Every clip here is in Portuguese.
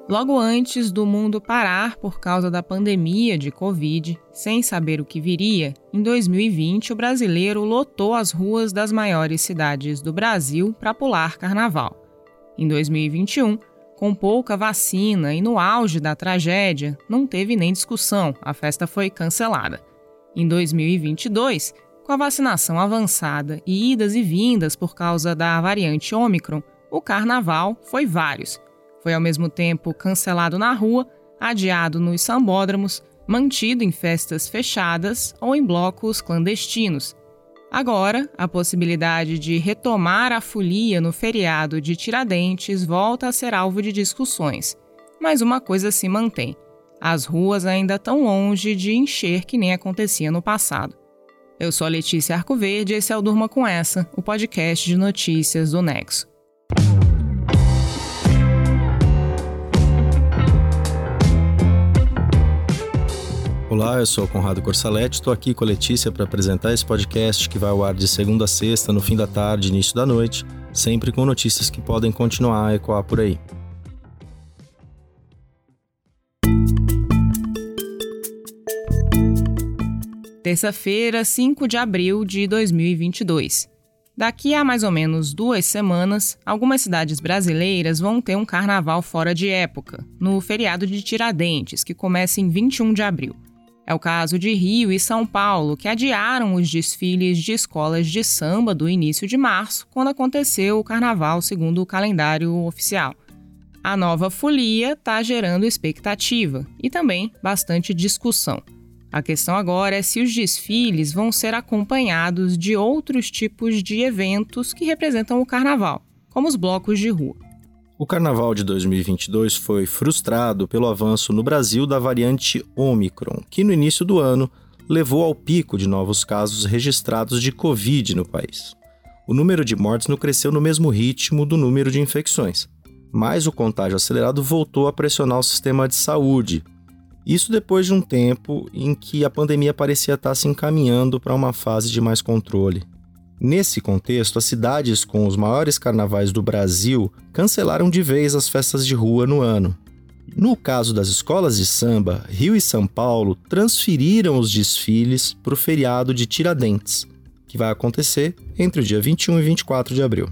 Logo antes do mundo parar por causa da pandemia de Covid, sem saber o que viria, em 2020 o brasileiro lotou as ruas das maiores cidades do Brasil para pular carnaval. Em 2021, com pouca vacina e no auge da tragédia, não teve nem discussão, a festa foi cancelada. Em 2022, com a vacinação avançada e idas e vindas por causa da variante Ômicron, o carnaval foi vários. Foi ao mesmo tempo cancelado na rua, adiado nos sambódromos, mantido em festas fechadas ou em blocos clandestinos. Agora, a possibilidade de retomar a folia no feriado de Tiradentes volta a ser alvo de discussões. Mas uma coisa se mantém: as ruas ainda estão longe de encher que nem acontecia no passado. Eu sou a Letícia Arcoverde e esse é o Durma Com Essa, o podcast de notícias do Nexo. Olá, eu sou o Conrado Corsaletti, estou aqui com a Letícia para apresentar esse podcast que vai ao ar de segunda a sexta, no fim da tarde, início da noite, sempre com notícias que podem continuar a ecoar por aí. Terça-feira, 5 de abril de 2022. Daqui a mais ou menos 2 semanas, algumas cidades brasileiras vão ter um carnaval fora de época, no feriado de Tiradentes, que começa em 21 de abril. É o caso de Rio e São Paulo, que adiaram os desfiles de escolas de samba do início de março, quando aconteceu o carnaval segundo o calendário oficial. A nova folia está gerando expectativa e também bastante discussão. A questão agora é se os desfiles vão ser acompanhados de outros tipos de eventos que representam o carnaval, como os blocos de rua. O carnaval de 2022 foi frustrado pelo avanço no Brasil da variante Ômicron, que no início do ano levou ao pico de novos casos registrados de Covid no país. O número de mortes não cresceu no mesmo ritmo do número de infecções, mas o contágio acelerado voltou a pressionar o sistema de saúde. Isso depois de um tempo em que a pandemia parecia estar se encaminhando para uma fase de mais controle. Nesse contexto, as cidades com os maiores carnavais do Brasil cancelaram de vez as festas de rua no ano. No caso das escolas de samba, Rio e São Paulo transferiram os desfiles para o feriado de Tiradentes, que vai acontecer entre o dia 21 e 24 de abril.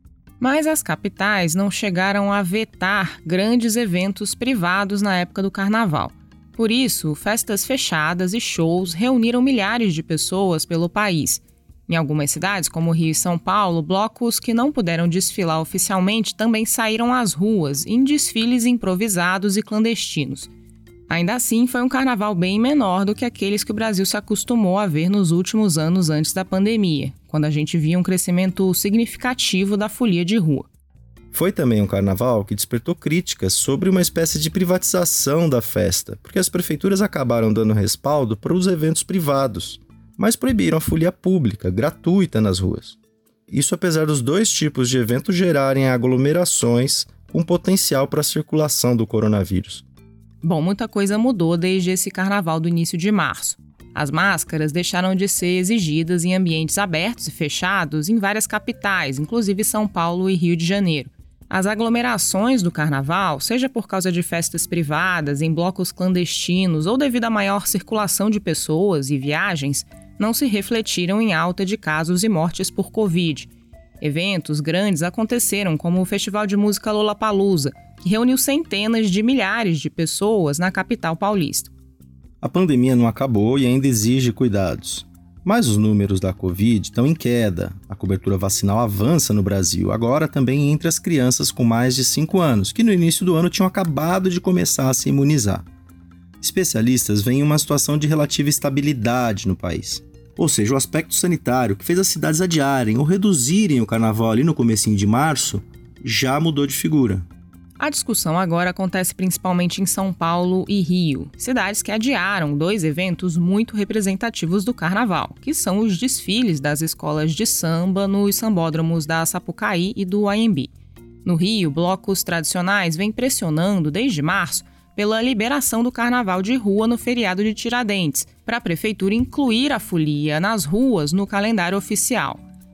Mas as capitais não chegaram a vetar grandes eventos privados na época do carnaval. Por isso, festas fechadas e shows reuniram milhares de pessoas pelo país. Em algumas cidades, como Rio e São Paulo, blocos que não puderam desfilar oficialmente também saíram às ruas em desfiles improvisados e clandestinos. Ainda assim, foi um carnaval bem menor do que aqueles que o Brasil se acostumou a ver nos últimos anos antes da pandemia, quando a gente via um crescimento significativo da folia de rua. Foi também um carnaval que despertou críticas sobre uma espécie de privatização da festa, porque as prefeituras acabaram dando respaldo para os eventos privados, mas proibiram a folia pública, gratuita nas ruas. Isso apesar dos dois tipos de eventos gerarem aglomerações com potencial para a circulação do coronavírus. Bom, muita coisa mudou desde esse carnaval do início de março. As máscaras deixaram de ser exigidas em ambientes abertos e fechados em várias capitais, inclusive São Paulo e Rio de Janeiro. As aglomerações do carnaval, seja por causa de festas privadas, em blocos clandestinos ou devido à maior circulação de pessoas e viagens, não se refletiram em alta de casos e mortes por Covid. Eventos grandes aconteceram, como o Festival de Música Lollapalooza, que reuniu centenas de milhares de pessoas na capital paulista. A pandemia não acabou e ainda exige cuidados. Mas os números da Covid estão em queda. A cobertura vacinal avança no Brasil, agora também entre as crianças com mais de 5 anos, que no início do ano tinham acabado de começar a se imunizar. Especialistas veem uma situação de relativa estabilidade no país. Ou seja, o aspecto sanitário que fez as cidades adiarem ou reduzirem o carnaval ali no comecinho de março já mudou de figura. A discussão agora acontece principalmente em São Paulo e Rio, cidades que adiaram 2 eventos muito representativos do carnaval, que são os desfiles das escolas de samba nos sambódromos da Sapucaí e do Anhembi. No Rio, blocos tradicionais vêm pressionando desde março pela liberação do carnaval de rua no feriado de Tiradentes, para a prefeitura incluir a folia nas ruas no calendário oficial.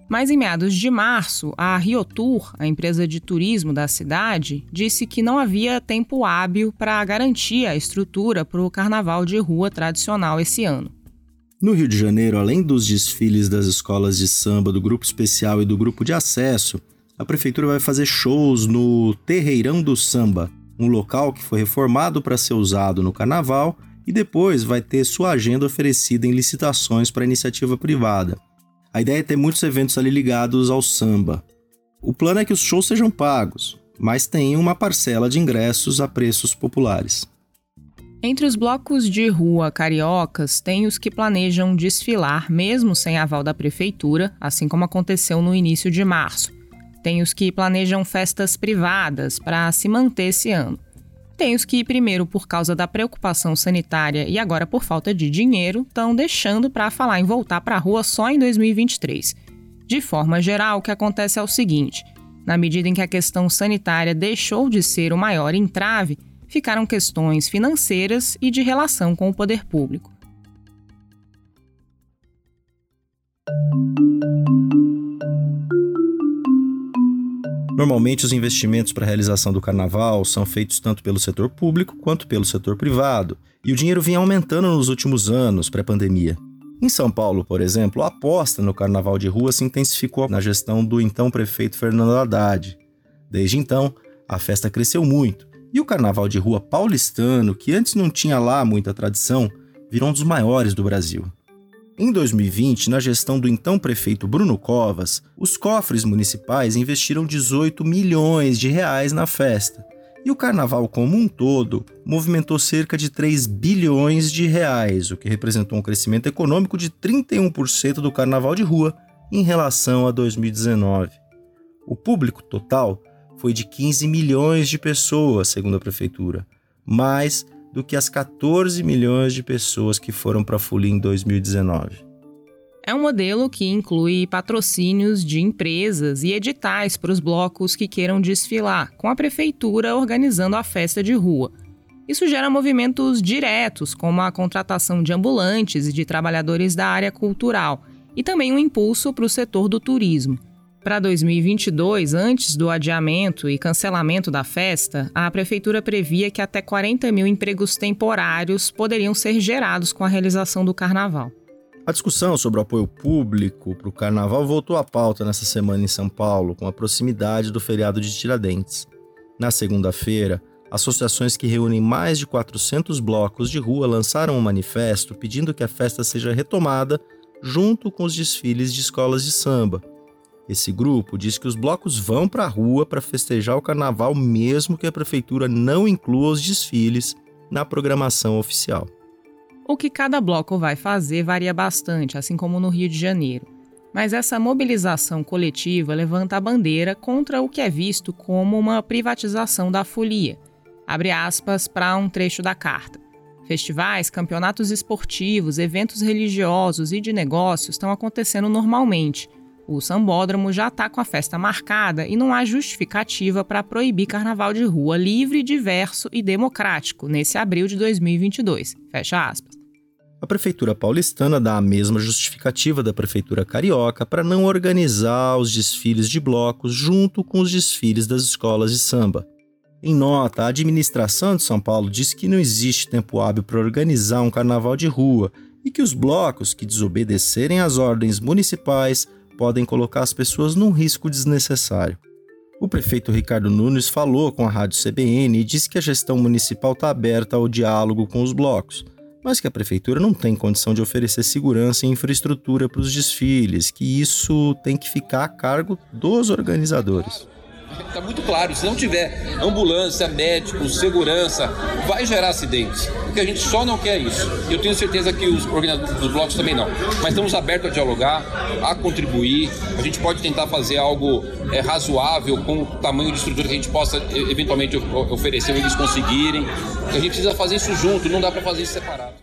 Mas em meados de março, a Riotour, a empresa de turismo da cidade, disse que não havia tempo hábil para garantir a estrutura para o carnaval de rua tradicional esse ano. No Rio de Janeiro, além dos desfiles das escolas de samba, do grupo especial e do grupo de acesso, a prefeitura vai fazer shows no Terreirão do Samba, um local que foi reformado para ser usado no carnaval e depois vai ter sua agenda oferecida em licitações para iniciativa privada. A ideia é ter muitos eventos ali ligados ao samba. O plano é que os shows sejam pagos, mas tem uma parcela de ingressos a preços populares. Entre os blocos de rua cariocas, tem os que planejam desfilar mesmo sem aval da prefeitura, assim como aconteceu no início de março. Tem os que planejam festas privadas para se manter esse ano. Tem os que, primeiro por causa da preocupação sanitária e agora por falta de dinheiro, estão deixando para falar em voltar para a rua só em 2023. De forma geral, o que acontece é o seguinte: na medida em que a questão sanitária deixou de ser o maior entrave, ficaram questões financeiras e de relação com o poder público. Normalmente, os investimentos para a realização do carnaval são feitos tanto pelo setor público quanto pelo setor privado, e o dinheiro vinha aumentando nos últimos anos, pré-pandemia. Em São Paulo, por exemplo, a aposta no carnaval de rua se intensificou na gestão do então prefeito Fernando Haddad. Desde então, a festa cresceu muito, e o carnaval de rua paulistano, que antes não tinha lá muita tradição, virou um dos maiores do Brasil. Em 2020, na gestão do então prefeito Bruno Covas, os cofres municipais investiram 18 milhões de reais na festa, e o carnaval como um todo movimentou cerca de 3 bilhões de reais, o que representou um crescimento econômico de 31% do carnaval de rua em relação a 2019. O público total foi de 15 milhões de pessoas, segundo a prefeitura, mais do que as 14 milhões de pessoas que foram para a folia em 2019. É um modelo que inclui patrocínios de empresas e editais para os blocos que queiram desfilar, com a prefeitura organizando a festa de rua. Isso gera movimentos diretos, como a contratação de ambulantes e de trabalhadores da área cultural, e também um impulso para o setor do turismo. Para 2022, antes do adiamento e cancelamento da festa, a prefeitura previa que até 40 mil empregos temporários poderiam ser gerados com a realização do carnaval. A discussão sobre o apoio público para o carnaval voltou à pauta nessa semana em São Paulo, com a proximidade do feriado de Tiradentes. Na segunda-feira, associações que reúnem mais de 400 blocos de rua lançaram um manifesto pedindo que a festa seja retomada junto com os desfiles de escolas de samba. Esse grupo diz que os blocos vão para a rua para festejar o carnaval mesmo que a prefeitura não inclua os desfiles na programação oficial. O que cada bloco vai fazer varia bastante, assim como no Rio de Janeiro. Mas essa mobilização coletiva levanta a bandeira contra o que é visto como uma privatização da folia. Abre aspas para um trecho da carta. Festivais, campeonatos esportivos, eventos religiosos e de negócios estão acontecendo normalmente. O sambódromo já está com a festa marcada e não há justificativa para proibir carnaval de rua livre, diverso e democrático nesse abril de 2022. Fecha aspas. A prefeitura paulistana dá a mesma justificativa da prefeitura carioca para não organizar os desfiles de blocos junto com os desfiles das escolas de samba. Em nota, a administração de São Paulo diz que não existe tempo hábil para organizar um carnaval de rua e que os blocos que desobedecerem às ordens municipais podem colocar as pessoas num risco desnecessário. O prefeito Ricardo Nunes falou com a rádio CBN e disse que a gestão municipal está aberta ao diálogo com os blocos, mas que a prefeitura não tem condição de oferecer segurança e infraestrutura para os desfiles, que isso tem que ficar a cargo dos organizadores. Está muito claro, se não tiver ambulância, médicos, segurança, vai gerar acidentes, porque a gente só não quer isso. Eu tenho certeza que os organizadores dos blocos também não. Mas estamos abertos a dialogar, a contribuir, a gente pode tentar fazer algo razoável com o tamanho de estrutura que a gente possa eventualmente oferecer, eles conseguirem. A gente precisa fazer isso junto, não dá para fazer isso separado.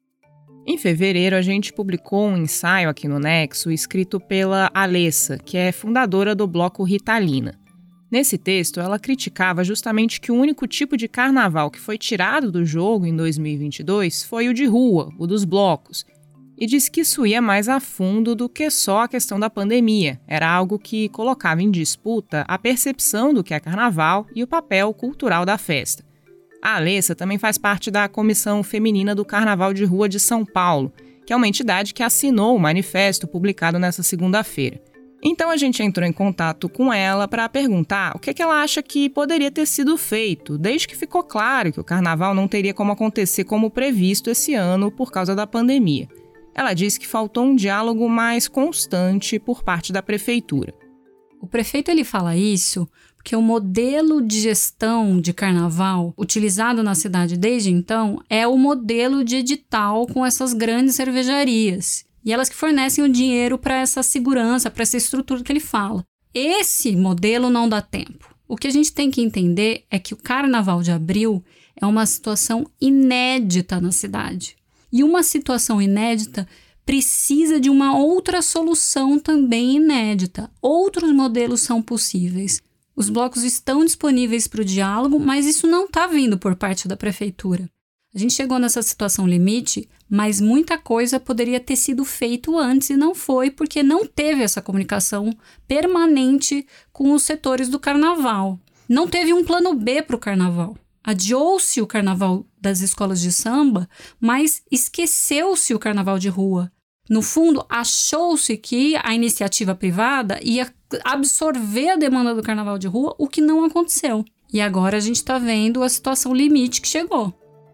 Em fevereiro, a gente publicou um ensaio aqui no Nexo escrito pela Alessa, que é fundadora do bloco Ritalina. Nesse texto, ela criticava justamente que o único tipo de carnaval que foi tirado do jogo em 2022 foi o de rua, o dos blocos. e disse que isso ia mais a fundo do que só a questão da pandemia. Era algo que colocava em disputa a percepção do que é carnaval e o papel cultural da festa. A Alessa também faz parte da Comissão Feminina do Carnaval de Rua de São Paulo, que é uma entidade que assinou o manifesto publicado nesta segunda-feira. Então a gente entrou em contato com ela para perguntar o que ela acha que poderia ter sido feito, desde que ficou claro que o carnaval não teria como acontecer como previsto esse ano por causa da pandemia. Ela disse que faltou um diálogo mais constante por parte da prefeitura. O prefeito ele fala isso porque o modelo de gestão de carnaval utilizado na cidade desde então é o modelo de edital com essas grandes cervejarias. E elas que fornecem o dinheiro para essa segurança, para essa estrutura que ele fala. Esse modelo não dá tempo. O que a gente tem que entender é que o Carnaval de Abril é uma situação inédita na cidade. E uma situação inédita precisa de uma outra solução também inédita. Outros modelos são possíveis. Os blocos estão disponíveis para o diálogo, mas isso não está vindo por parte da prefeitura. A gente chegou nessa situação limite, mas muita coisa poderia ter sido feito antes e não foi, porque não teve essa comunicação permanente com os setores do carnaval. Não teve um plano B para o carnaval. Adiou-se o carnaval das escolas de samba, mas esqueceu-se o carnaval de rua. No fundo, achou-se que a iniciativa privada ia absorver a demanda do carnaval de rua, o que não aconteceu. E agora a gente está vendo a situação limite que chegou.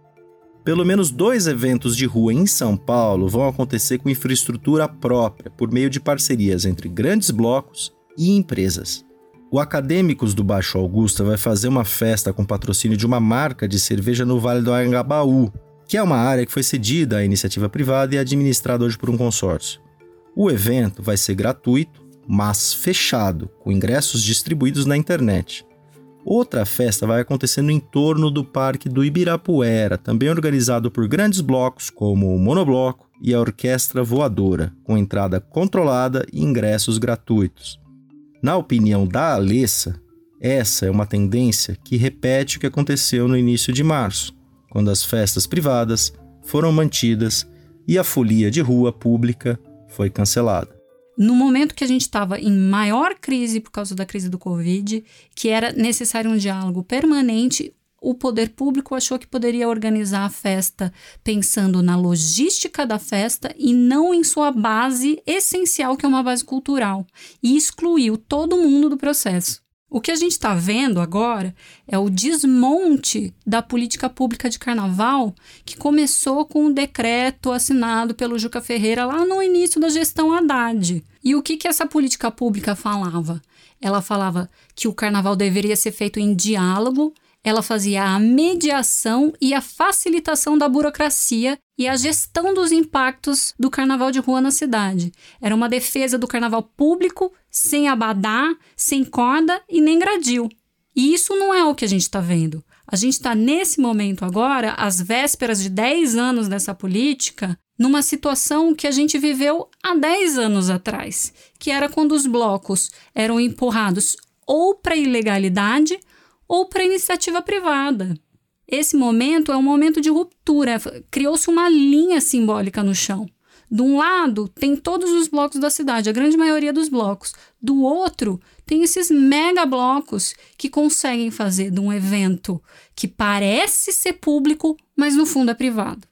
Pelo menos 2 eventos de rua em São Paulo vão acontecer com infraestrutura própria, por meio de parcerias entre grandes blocos e empresas. O Acadêmicos do Baixo Augusta vai fazer uma festa com patrocínio de uma marca de cerveja no Vale do Anhangabaú, que é uma área que foi cedida à iniciativa privada e administrada hoje por um consórcio. O evento vai ser gratuito, mas fechado, com ingressos distribuídos na internet. Outra festa vai acontecer no entorno do Parque do Ibirapuera, também organizado por grandes blocos como o Monobloco e a Orquestra Voadora, com entrada controlada e ingressos gratuitos. Na opinião da Alessa, essa é uma tendência que repete o que aconteceu no início de março, quando as festas privadas foram mantidas e a folia de rua pública foi cancelada. No momento que a gente estava em maior crise por causa da crise do Covid, que era necessário um diálogo permanente, o poder público achou que poderia organizar a festa pensando na logística da festa e não em sua base essencial, que é uma base cultural, e excluiu todo mundo do processo. O que a gente está vendo agora é o desmonte da política pública de carnaval, que começou com um decreto assinado pelo Juca Ferreira lá no início da gestão Haddad. E o que essa política pública falava? Ela falava que o carnaval deveria ser feito em diálogo, ela fazia a mediação e a facilitação da burocracia e a gestão dos impactos do carnaval de rua na cidade. Era uma defesa do carnaval público, sem abadá, sem corda e nem gradil. E isso não é o que a gente está vendo. A gente está nesse momento agora, às vésperas de 10 anos dessa política, numa situação que a gente viveu há 10 anos atrás, que era quando os blocos eram empurrados ou para a ilegalidade ou para a iniciativa privada. Esse momento é um momento de ruptura, criou-se uma linha simbólica no chão. De um lado, tem todos os blocos da cidade, a grande maioria dos blocos. Do outro, tem esses mega blocos que conseguem fazer de um evento que parece ser público, mas no fundo é privado.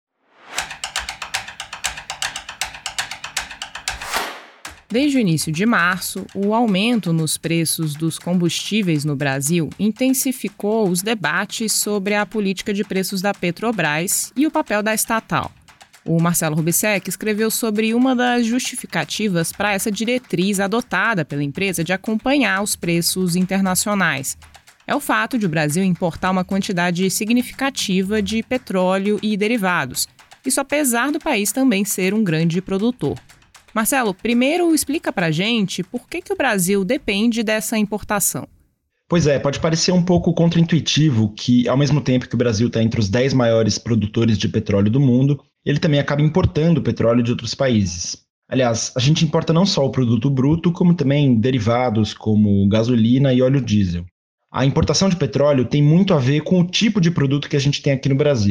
Desde o início de março, o aumento nos preços dos combustíveis no Brasil intensificou os debates sobre a política de preços da Petrobras e o papel da estatal. O Marcelo Rubissec escreveu sobre uma das justificativas para essa diretriz adotada pela empresa de acompanhar os preços internacionais. É o fato de o Brasil importar uma quantidade significativa de petróleo e derivados, isso apesar do país também ser um grande produtor. Marcelo, primeiro explica pra gente por que o Brasil depende dessa importação. Pois é, pode parecer um pouco contraintuitivo que, ao mesmo tempo que o Brasil está entre os 10 maiores produtores de petróleo do mundo, ele também acaba importando petróleo de outros países. Aliás, a gente importa não só o produto bruto, como também derivados como gasolina e óleo diesel. A importação de petróleo tem muito a ver com o tipo de produto que a gente tem aqui no Brasil.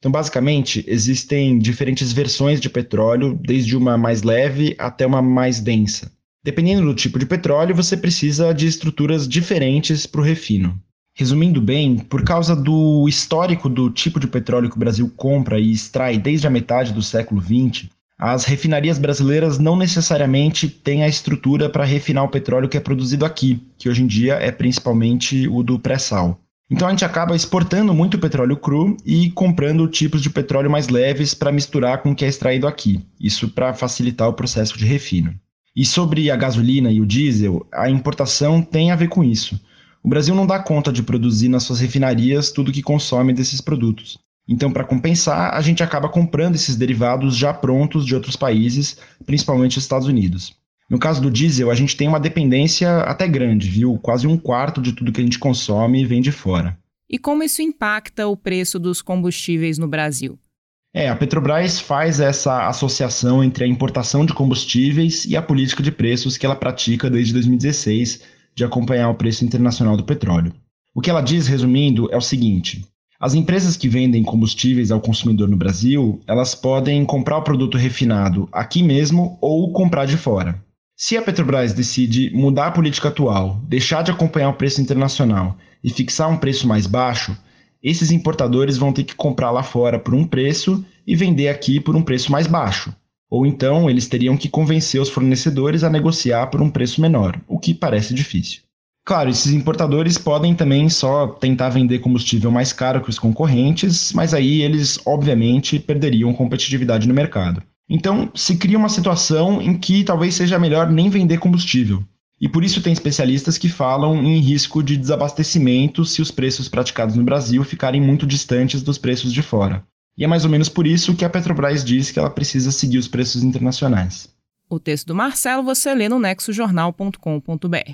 Então, basicamente, existem diferentes versões de petróleo, desde uma mais leve até uma mais densa. Dependendo do tipo de petróleo, você precisa de estruturas diferentes para o refino. Resumindo bem, por causa do histórico do tipo de petróleo que o Brasil compra e extrai desde a metade do século XX, as refinarias brasileiras não necessariamente têm a estrutura para refinar o petróleo que é produzido aqui, que hoje em dia é principalmente o do pré-sal. Então a gente acaba exportando muito petróleo cru e comprando tipos de petróleo mais leves para misturar com o que é extraído aqui, isso para facilitar o processo de refino. E sobre a gasolina e o diesel, a importação tem a ver com isso. O Brasil não dá conta de produzir nas suas refinarias tudo que consome desses produtos. Então, para compensar, a gente acaba comprando esses derivados já prontos de outros países, principalmente os Estados Unidos. No caso do diesel, a gente tem uma dependência até grande, viu? Quase 1/4 de tudo que a gente consome vem de fora. E como isso impacta o preço dos combustíveis no Brasil? A Petrobras faz essa associação entre a importação de combustíveis e a política de preços que ela pratica desde 2016, de acompanhar o preço internacional do petróleo. O que ela diz, resumindo, é o seguinte: as empresas que vendem combustíveis ao consumidor no Brasil, elas podem comprar o produto refinado aqui mesmo ou comprar de fora. Se a Petrobras decide mudar a política atual, deixar de acompanhar o preço internacional e fixar um preço mais baixo, esses importadores vão ter que comprar lá fora por um preço e vender aqui por um preço mais baixo. Ou então eles teriam que convencer os fornecedores a negociar por um preço menor, o que parece difícil. Claro, esses importadores podem também só tentar vender combustível mais caro que os concorrentes, mas aí eles, obviamente, perderiam competitividade no mercado. Então, se cria uma situação em que talvez seja melhor nem vender combustível. E por isso tem especialistas que falam em risco de desabastecimento se os preços praticados no Brasil ficarem muito distantes dos preços de fora. E é mais ou menos por isso que a Petrobras diz que ela precisa seguir os preços internacionais. O texto do Marcelo você lê no nexojornal.com.br.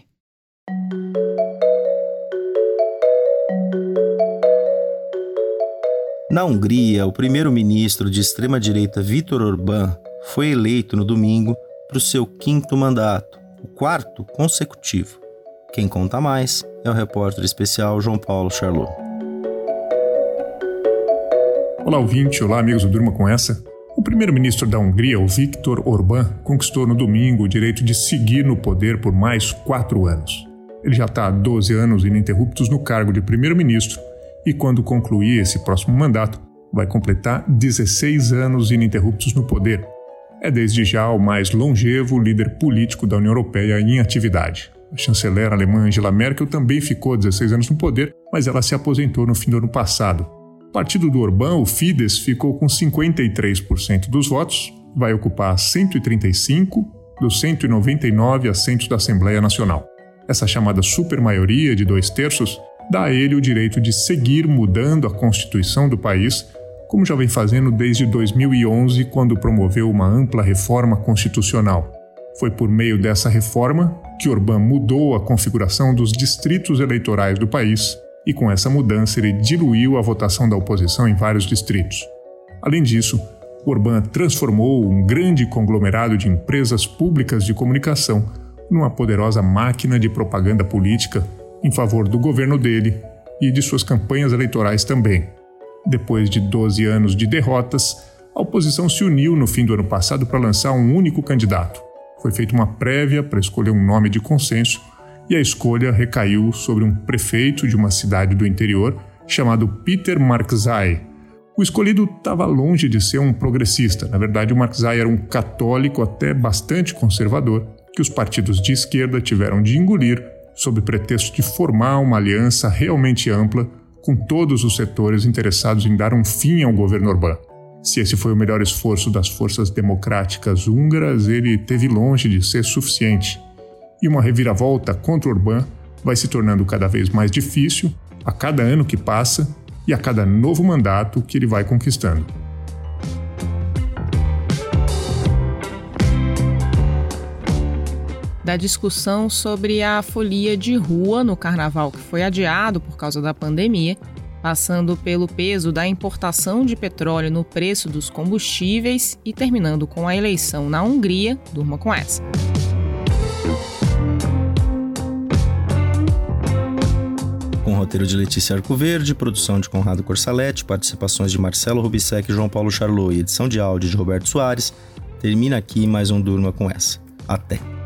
Na Hungria, o primeiro-ministro de extrema-direita Viktor Orbán foi eleito no domingo para o seu 5º mandato, o 4º consecutivo. Quem conta mais é o repórter especial João Paulo Charlot. Olá, ouvinte. Olá, amigos do Durma Com Essa. O primeiro-ministro da Hungria, o Viktor Orbán, conquistou no domingo o direito de seguir no poder por mais 4 anos. Ele já está há 12 anos ininterruptos no cargo de primeiro-ministro e, quando concluir esse próximo mandato, vai completar 16 anos ininterruptos no poder. É desde já o mais longevo líder político da União Europeia em atividade. A chanceler alemã Angela Merkel também ficou 16 anos no poder, mas ela se aposentou no fim do ano passado. O partido do Orbán, o Fidesz, ficou com 53% dos votos, vai ocupar 135 dos 199 assentos da Assembleia Nacional. Essa chamada supermaioria de 2/3 dá a ele o direito de seguir mudando a Constituição do país, como já vem fazendo desde 2011, quando promoveu uma ampla reforma constitucional. Foi por meio dessa reforma que Orbán mudou a configuração dos distritos eleitorais do país e, com essa mudança, ele diluiu a votação da oposição em vários distritos. Além disso, Orbán transformou um grande conglomerado de empresas públicas de comunicação numa poderosa máquina de propaganda política em favor do governo dele e de suas campanhas eleitorais também. Depois de 12 anos de derrotas, a oposição se uniu no fim do ano passado para lançar um único candidato. Foi feita uma prévia para escolher um nome de consenso e a escolha recaiu sobre um prefeito de uma cidade do interior chamado Peter Marczai. O escolhido estava longe de ser um progressista. Na verdade, o Marczai era um católico até bastante conservador, que os partidos de esquerda tiveram de engolir sob pretexto de formar uma aliança realmente ampla com todos os setores interessados em dar um fim ao governo Orbán. Se esse foi o melhor esforço das forças democráticas húngaras, ele esteve longe de ser suficiente. E uma reviravolta contra Orbán vai se tornando cada vez mais difícil a cada ano que passa e a cada novo mandato que ele vai conquistando. Da discussão sobre a folia de rua no carnaval, que foi adiado por causa da pandemia, passando pelo peso da importação de petróleo no preço dos combustíveis e terminando com a eleição na Hungria, durma com essa. Com roteiro de Letícia Arcoverde, produção de Conrado Corsaletti, participações de Marcelo Rubissec e João Paulo Charlot e edição de áudio de Roberto Soares. Termina aqui mais um Durma com Essa. Até!